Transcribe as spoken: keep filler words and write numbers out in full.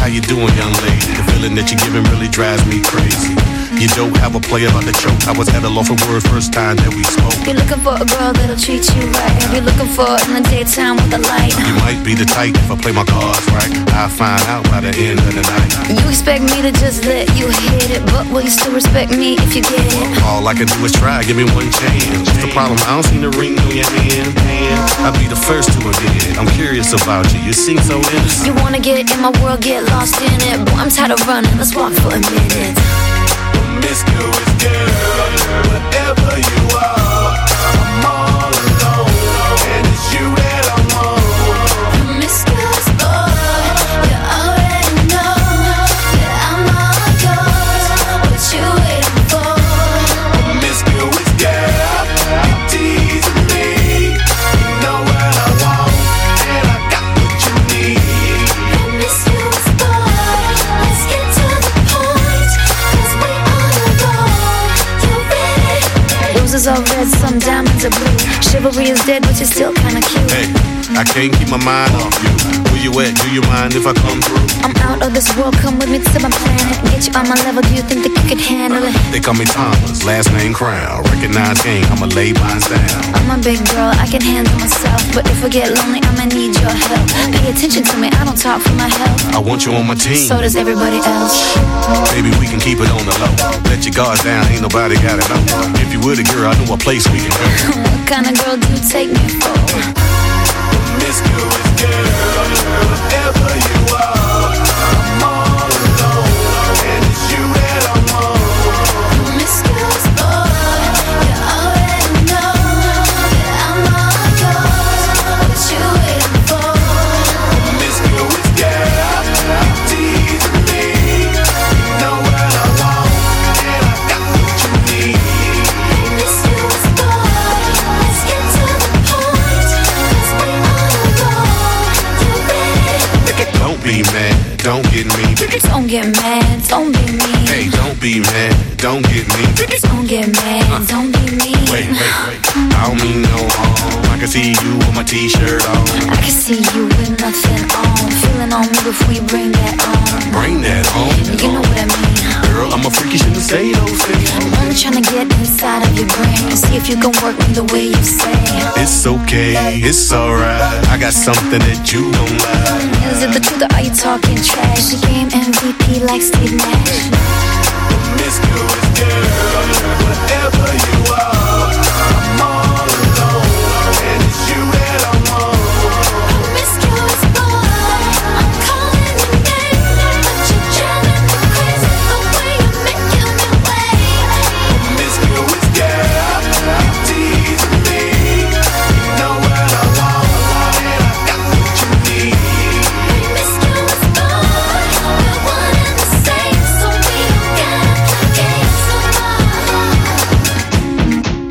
you doing, young lady? The feeling that you're giving really drives me crazy. You don't have a player about to choke. I was at a loss for words first time that we spoke. You're looking for a girl that'll treat you right. You're looking for in the daytime with the light. You might be the type if I play my cards right. I'll find out by the end of the night. You expect me to just let you hit it, but will you still respect me if you get it? All I can do is try, give me one chance. What's the problem? I don't see the ring on your hand. I'll be the first to admit it. I'm curious about you. You seem so innocent. You wanna get in my world, get lost in it. Boy, I'm tired of running. Let's walk for a minute. Promiscuous girl, whatever you are, I'm all alone, and it's you that I want. Promiscuous boy, you already know that I'm all yours. What you waiting for? Promiscuous girl, you teasing me. You know what I want, and I got what you need. Promiscuous boy, let's get to the point, 'cause we on the go. You ready? Roses are red, some diamonds are blue. Chivalry is dead, but you're still kinda cute. Hey, I can't keep my mind off you. Where you at? Do you mind if I come through? I'm out of this world, come with me to my planet. Get you on my level, do you think that you could handle it? They call me Thomas, last name Crown. Recognize game, I'ma lay mine down. I'm a big girl, I can handle myself. But if I get lonely, I'ma need your help. Pay attention to me, I don't talk for my health. I want you on my team. So does everybody else. Baby, we can keep it on the low. Let your guard down, ain't nobody gotta know. If you were the girl, I know a place we can go. What kind of girl do you take me for? Promiscuous girl, whatever you are, I'm all alone, and it's you that I want. Promiscuous boy, you already know that I'm all yours. What you waiting for? Promiscuous girl, you teasing me. You know what I want, and I got what you need. Promiscuous boy, let's get to the point, 'cause we on the go. You ready? Don't be mad, don't get me. Don't get mad, don't be mean. Hey, don't be mad, don't get me. Don't get mad, don't be mean. Wait, wait, wait, I don't mean no harm. I can see you with my t-shirt on. I can see you with nothing on. Feeling on me before you bring that on. Bring that on. You know what I mean. Girl, I'm a freak, you shouldn't say those things. I'm only trying to get inside of your brain and see if you can work me the way you say. It's okay, it's alright. I got something that you don't like. Is it the truth or are you talking trash? You game M V P like Steve Nash. Promiscuous girl, whatever